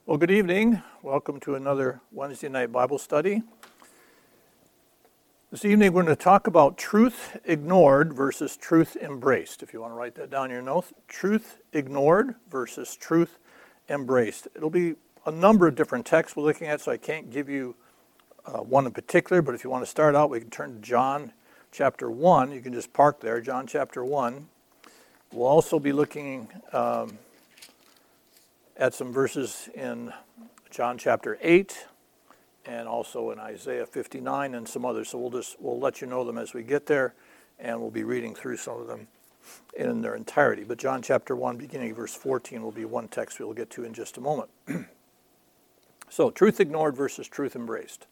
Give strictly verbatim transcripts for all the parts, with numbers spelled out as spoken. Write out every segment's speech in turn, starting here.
Well, good evening. Welcome to another Wednesday night Bible study. This evening we're going to talk about truth ignored versus truth embraced. If you want to write that down in your notes, truth ignored versus truth embraced. It'll be a number of different texts we're looking at, so I can't give you uh, one in particular, but if you want to start out, we can turn to John chapter one. You can just park there, John chapter one. We'll also be looking um, at some verses in John chapter eight and also in Isaiah fifty-nine and some others. So we'll just we'll let you know them as we get there, and we'll be reading through some of them in their entirety. But John chapter one, beginning verse fourteen, will be one text we'll get to in just a moment. So, truth ignored versus truth embraced.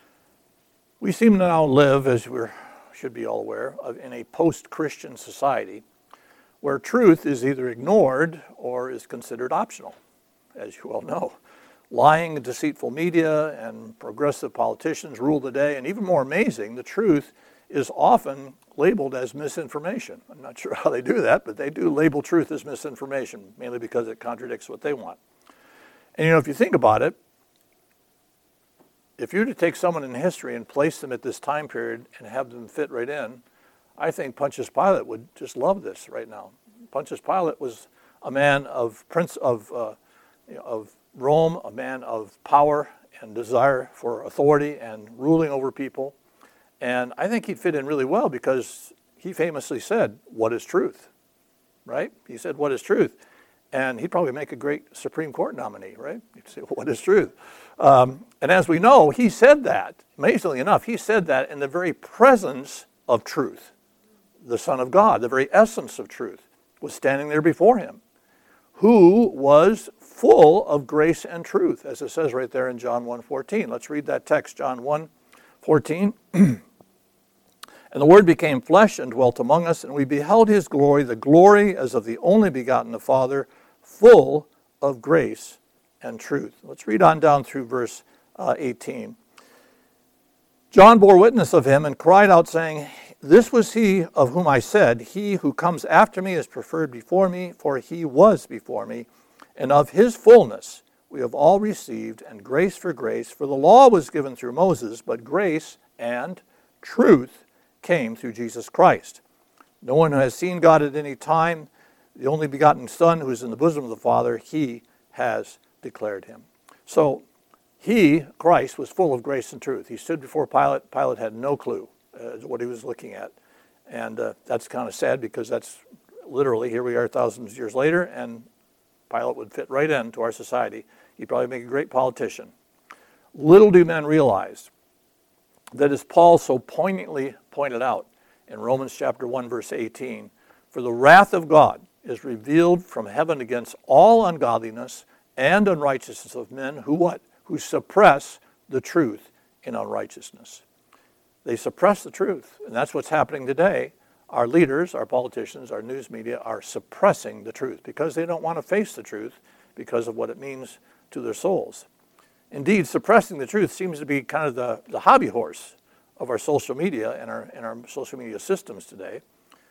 We seem to now live, as we should be all aware, of in a post-Christian society where truth is either ignored or is considered optional, as you all know. Lying and deceitful media and progressive politicians rule the day, and even more amazing, the truth is often labeled as misinformation. I'm not sure how they do that, but they do label truth as misinformation, mainly because it contradicts what they want. And you know, if you think about it, if you were to take someone in history and place them at this time period and have them fit right in, I think Pontius Pilate would just love this right now. Pontius Pilate was a man of prince of uh, you know, of Rome, a man of power and desire for authority and ruling over people. And I think he'd fit in really well because he famously said, "What is truth?" Right? He said, "What is truth?" And he'd probably make a great Supreme Court nominee, right? He'd say, "What is truth?" Um, and as we know, he said that, amazingly enough, he said that in the very presence of truth. The Son of God, the very essence of truth, was standing there before him, who was full of grace and truth, as it says right there in John one fourteen. Let's read that text, John one fourteen. "And the Word became flesh and dwelt among us, and we beheld his glory, the glory as of the only begotten of Father, full of grace and truth." Let's read on down through verse uh, eighteen. "John bore witness of him and cried out, saying, This was he of whom I said, He who comes after me is preferred before me, for he was before me. And of his fullness we have all received, and grace for grace. For the law was given through Moses, but grace and truth came through Jesus Christ. No one who has seen God at any time, the only begotten Son who is in the bosom of the Father, he has declared him." So he, Christ, was full of grace and truth. He stood before Pilate. Pilate had no clue uh, what he was looking at. And uh, that's kind of sad because that's literally, here we are thousands of years later, and Pilate would fit right into our society. He'd probably make a great politician. Little do men realize that, as Paul so poignantly pointed out in Romans chapter one, verse eighteen, "For the wrath of God is revealed from heaven against all ungodliness and unrighteousness of men who what? Who suppress the truth in unrighteousness." They suppress the truth, and that's what's happening today. Our leaders, our politicians, our news media are suppressing the truth because they don't want to face the truth because of what it means to their souls. Indeed, suppressing the truth seems to be kind of the, the hobby horse of our social media and our, and our social media systems today.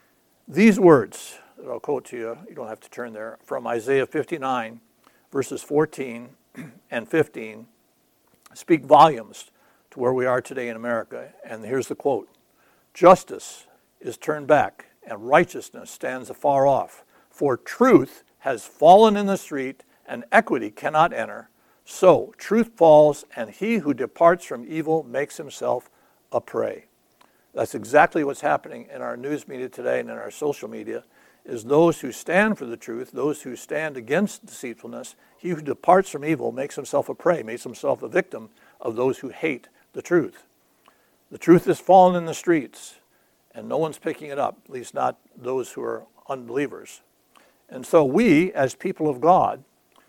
These words that I'll quote to you, you don't have to turn there, from Isaiah fifty-nine, verses fourteen and fifteen, speak volumes to where we are today in America. And here's the quote: "Justice is turned back, and righteousness stands afar off. For truth has fallen in the street, and equity cannot enter. So truth falls, and he who departs from evil makes himself a prey." That's exactly what's happening in our news media today and in our social media, is those who stand for the truth, those who stand against deceitfulness, he who departs from evil makes himself a prey, makes himself a victim of those who hate the truth. The truth has fallen in the streets, and no one's picking it up, at least not those who are unbelievers. And so we, as people of God,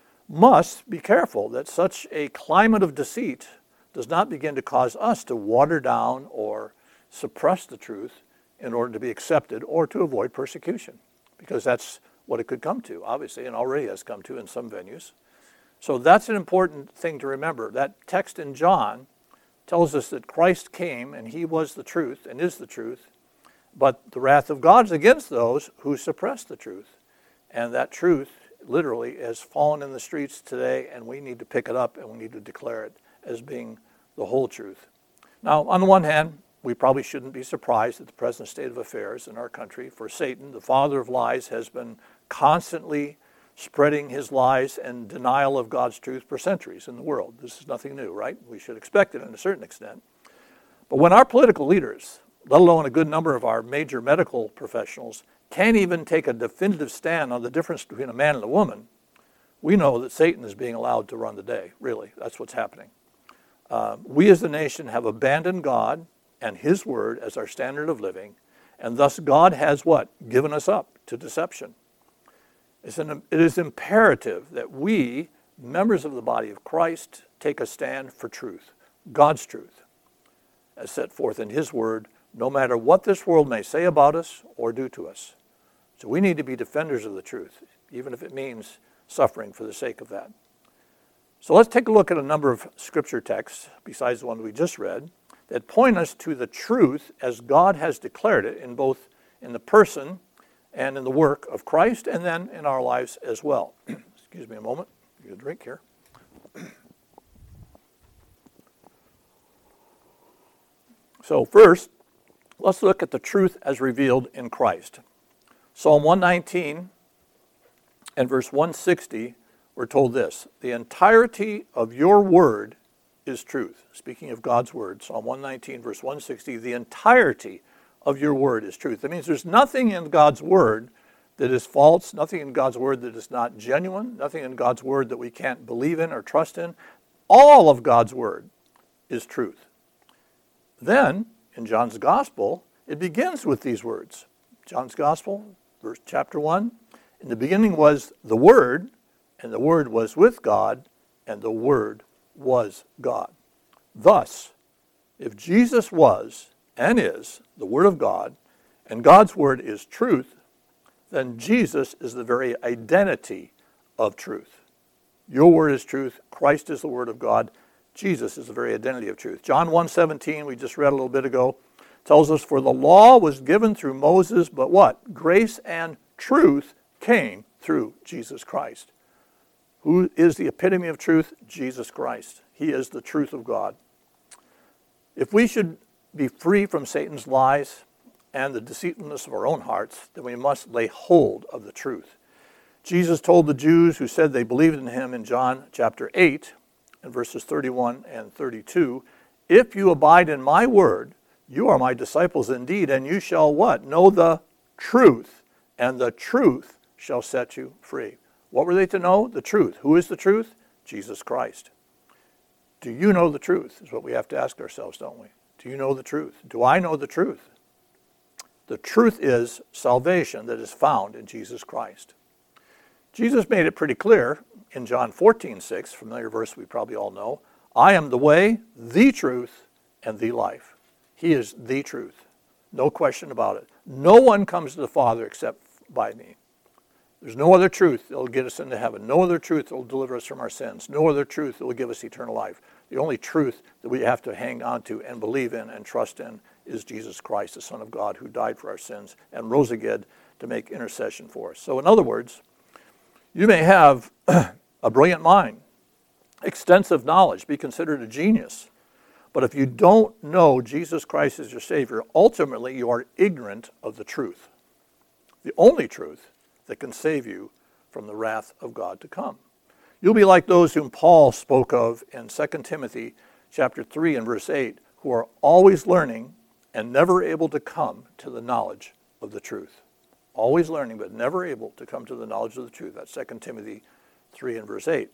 must be careful that such a climate of deceit does not begin to cause us to water down or suppress the truth in order to be accepted or to avoid persecution, because that's what it could come to, obviously, and already has come to in some venues. So that's an important thing to remember. That text in John tells us that Christ came and he was the truth and is the truth, but the wrath of God is against those who suppress the truth. And that truth literally has fallen in the streets today, and we need to pick it up and we need to declare it as being the whole truth. Now, on the one hand, we probably shouldn't be surprised at the present state of affairs in our country, for Satan, the father of lies, has been constantly spreading his lies and denial of God's truth for centuries in the world. This is nothing new, right? We should expect it in a certain extent. But when our political leaders, let alone a good number of our major medical professionals, can't even take a definitive stand on the difference between a man and a woman, we know that Satan is being allowed to run the day, really. That's what's happening. Uh, we as a nation have abandoned God and his word as our standard of living, and thus God has what? Given us up to deception. It's an, it is imperative that we, members of the body of Christ, take a stand for truth, God's truth, as set forth in his word, no matter what this world may say about us or do to us. So we need to be defenders of the truth, even if it means suffering for the sake of that. So let's take a look at a number of scripture texts, besides the one we just read, that point us to the truth as God has declared it in both in the person and in the work of Christ, and then in our lives as well. Excuse me a moment. Get a drink here. So first, let's look at the truth as revealed in Christ. Psalm one nineteen and verse one sixty, we're told this: the entirety of your word is truth. Speaking of God's word, Psalm one nineteen, verse one sixty, the entirety of your word is truth. That means there's nothing in God's word that is false, nothing in God's word that is not genuine, nothing in God's word that we can't believe in or trust in. All of God's word is truth. Then, in John's gospel, it begins with these words. John's gospel, verse chapter one, in the beginning was the Word, and the Word was with God, and the Word was God. Thus, if Jesus was and is the Word of God, and God's Word is truth, then Jesus is the very identity of truth. Your word is truth. Christ is the Word of God. Jesus is the very identity of truth. John one seventeen, we just read a little bit ago, tells us, for the law was given through Moses, but what? Grace and truth came through Jesus Christ. Who is the epitome of truth? Jesus Christ. He is the truth of God. If we should be free from Satan's lies and the deceitfulness of our own hearts, then we must lay hold of the truth. Jesus told the Jews who said they believed in him in John chapter eight, in verses thirty-one and thirty-two, if you abide in my word, you are my disciples indeed, and you shall what? Know the truth, and the truth shall set you free. What were they to know? The truth. Who is the truth? Jesus Christ. Do you know the truth? Is what we have to ask ourselves, don't we? Do you know the truth? Do I know the truth? The truth is salvation that is found in Jesus Christ. Jesus made it pretty clear in John fourteen six, familiar verse we probably all know, I am the way, the truth, and the life. He is the truth. No question about it. No one comes to the Father except by me. There's no other truth that will get us into heaven. No other truth that will deliver us from our sins. No other truth that will give us eternal life. The only truth that we have to hang on to and believe in and trust in is Jesus Christ, the Son of God, who died for our sins and rose again to make intercession for us. So in other words, you may have a brilliant mind, extensive knowledge, be considered a genius. But if you don't know Jesus Christ as your Savior, ultimately you are ignorant of the truth. The only truth that can save you from the wrath of God to come. You'll be like those whom Paul spoke of in Second Timothy chapter three and verse eight, who are always learning and never able to come to the knowledge of the truth. Always learning, but never able to come to the knowledge of the truth. That's Second Timothy three and verse eight.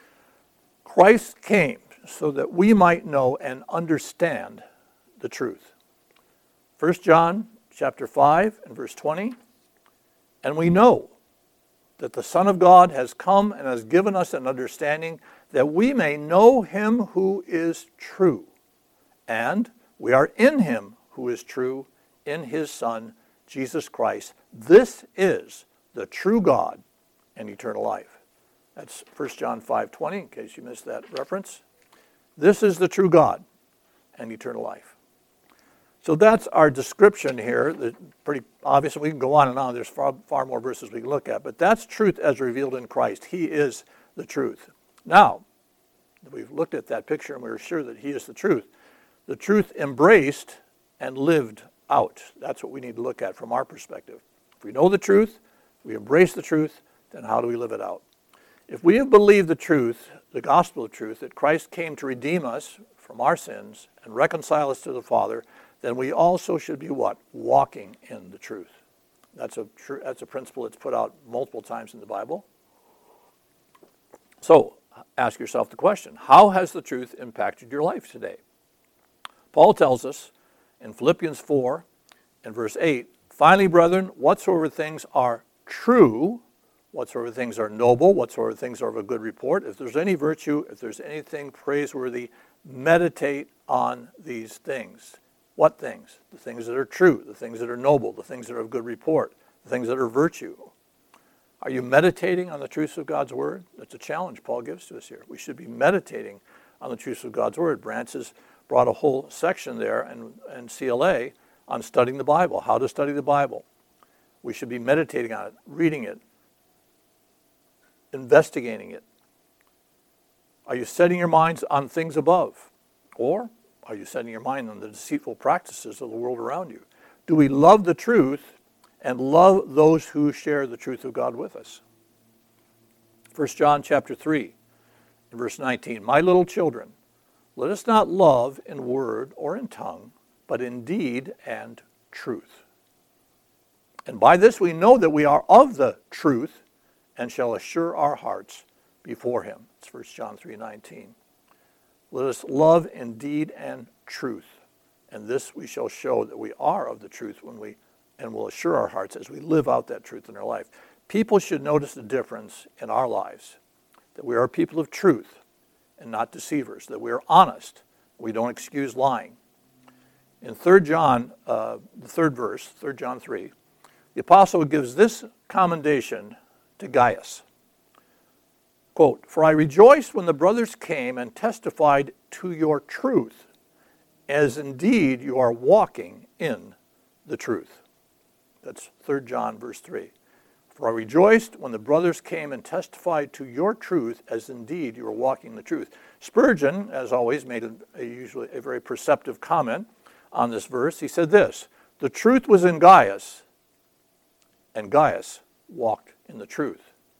Christ came so that we might know and understand the truth. First John chapter five and verse twenty, and we know that the Son of God has come and has given us an understanding that we may know him who is true. And we are in him who is true, in his Son, Jesus Christ. This is the true God and eternal life. That's First John five twenty, in case you missed that reference. This is the true God and eternal life. So that's our description here. The pretty obvious. We can go on and on. There's far, far more verses we can look at. But that's truth as revealed in Christ. He is the truth. Now, we've looked at that picture and we're sure that he is the truth. The truth embraced and lived out. That's what we need to look at from our perspective. If we know the truth, we embrace the truth, then how do we live it out? If we have believed the truth, the gospel of truth, that Christ came to redeem us from our sins and reconcile us to the Father, then we also should be what? Walking in the truth. That's a tr- that's a principle that's put out multiple times in the Bible. So, ask yourself the question, how has the truth impacted your life today? Paul tells us in Philippians four and verse eight, finally, brethren, whatsoever things are true, whatsoever things are noble, whatsoever things are of a good report, if there's any virtue, if there's anything praiseworthy, meditate on these things. What things? The things that are true, the things that are noble, the things that are of good report, the things that are virtue. Are you meditating on the truths of God's Word? That's a challenge Paul gives to us here. We should be meditating on the truths of God's Word. Branch has brought a whole section there and, and C L A on studying the Bible, how to study the Bible. We should be meditating on it, reading it, investigating it. Are you setting your minds on things above? Or are you setting your mind on the deceitful practices of the world around you? Do we love the truth and love those who share the truth of God with us? First John chapter three, verse nineteen, my little children, let us not love in word or in tongue, but in deed and truth. And by this we know that we are of the truth and shall assure our hearts before him. It's First John three nineteen. Let us love in deed and truth. And this we shall show that we are of the truth when we, and will assure our hearts as we live out that truth in our life. People should notice the difference in our lives, that we are people of truth and not deceivers, that we are honest, we don't excuse lying. In Third John, uh, the third verse, Third John three, the apostle gives this commendation to Gaius. Quote, for I rejoiced when the brothers came and testified to your truth, as indeed you are walking in the truth. That's Third John verse three. For I rejoiced when the brothers came and testified to your truth, as indeed you are walking in the truth. Spurgeon, as always, made a, a usually a very perceptive comment on this verse. He said this, the truth was in Gaius, and Gaius walked in the truth.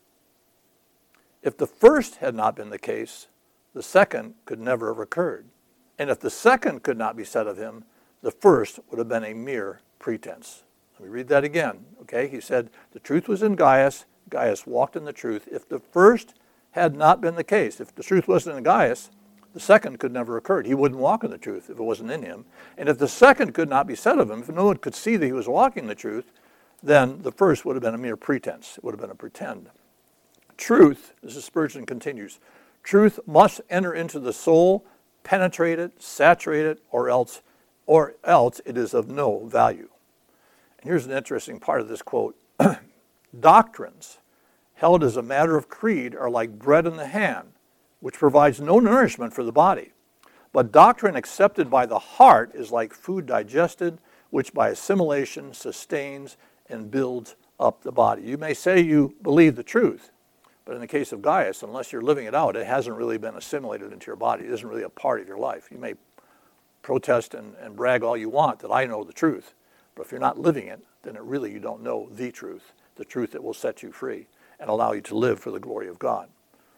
If the first had not been the case, the second could never have occurred. And if the second could not be said of him, the first would have been a mere pretense. Let me read that again. Okay, he said, the truth was in Gaius, Gaius walked in the truth. If the first had not been the case, if the truth wasn't in Gaius, the second could never have occurred. He wouldn't walk in the truth if it wasn't in him. And if the second could not be said of him, if no one could see that he was walking the truth, then the first would have been a mere pretense. It would have been a pretend. Truth, as Spurgeon continues, truth must enter into the soul, penetrate it, saturate it, or else, or else it is of no value. And here's an interesting part of this quote. Doctrines held as a matter of creed are like bread in the hand, which provides no nourishment for the body. But doctrine accepted by the heart is like food digested, which by assimilation sustains and builds up the body. You may say you believe the truth, but in the case of Gaius, unless you're living it out, it hasn't really been assimilated into your body. It isn't really a part of your life. You may protest and, and brag all you want that I know the truth, but if you're not living it, then it really you don't know the truth, the truth that will set you free and allow you to live for the glory of God.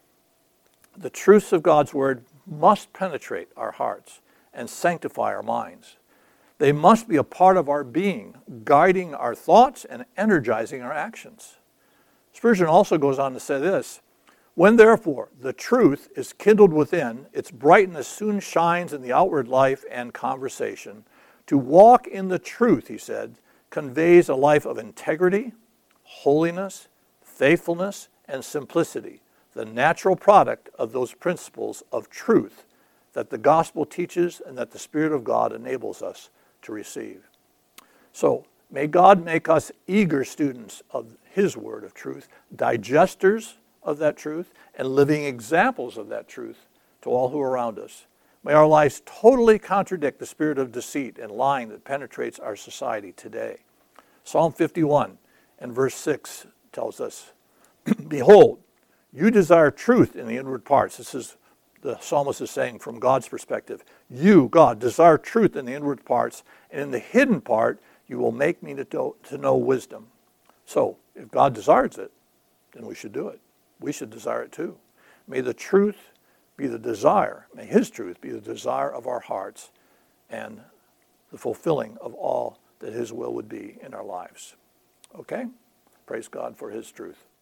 The truths of God's Word must penetrate our hearts and sanctify our minds. They must be a part of our being, guiding our thoughts and energizing our actions. Spurgeon also goes on to say this, when therefore the truth is kindled within, its brightness soon shines in the outward life and conversation. To walk in the truth, he said, conveys a life of integrity, holiness, faithfulness, and simplicity, the natural product of those principles of truth that the gospel teaches and that the Spirit of God enables us to receive. So, may God make us eager students of his word of truth, digesters of that truth, and living examples of that truth to all who are around us. May our lives totally contradict the spirit of deceit and lying that penetrates our society today. Psalm fifty-one and verse six tells us, behold, you desire truth in the inward parts. This is the psalmist is saying from God's perspective. You, God, desire truth in the inward parts, and in the hidden part you will make me to know, to know wisdom. So, if God desires it, then we should do it. We should desire it too. May the truth be the desire, may his truth be the desire of our hearts and the fulfilling of all that his will would be in our lives. Okay? Praise God for his truth.